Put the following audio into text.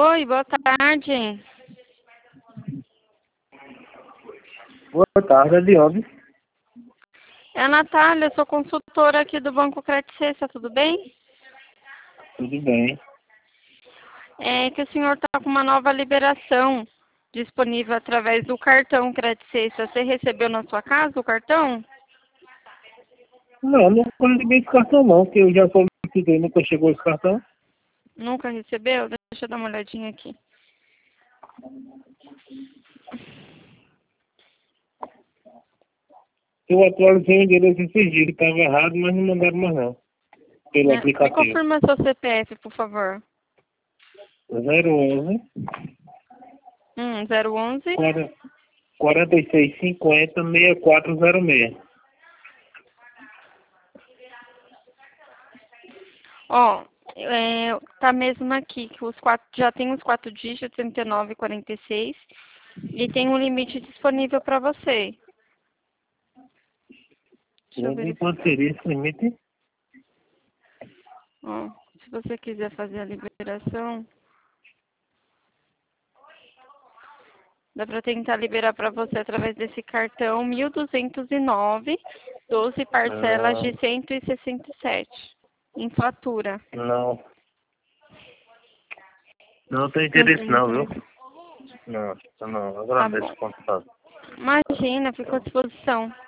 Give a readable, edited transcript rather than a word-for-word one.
Oi, boa tarde. Boa tarde, Adiob. É a Natália, sou consultora aqui do Banco Credit Suisse, tudo bem? Tudo bem. É que o senhor está com uma nova liberação disponível através do cartão Credit Suisse. Você recebeu na sua casa o cartão? Não, nunca recebi esse cartão não, porque eu já solicitei, nunca chegou esse cartão. Nunca recebeu? Deixa eu dar uma olhadinha aqui. Eu atualizei o endereço esses dias, que estava errado, mas não mandaram mais não, pelo Me aplicativo. confirma seu CPF, por favor. 011 011 4650 6406. Ó, tá mesmo aqui, que já tem os 4 dígitos, 39 e 46, e tem um limite disponível para você. Deixa eu verificar. Quanto seria esse limite? Ó, se você quiser fazer a liberação, dá para tentar liberar para você através desse cartão 1.209, 12 parcelas de 167 em fatura. Não. Não tem Não interesse tem não, viu? interesse. Não, Tá agradeço bom. o contato. Imagina, ficou à disposição.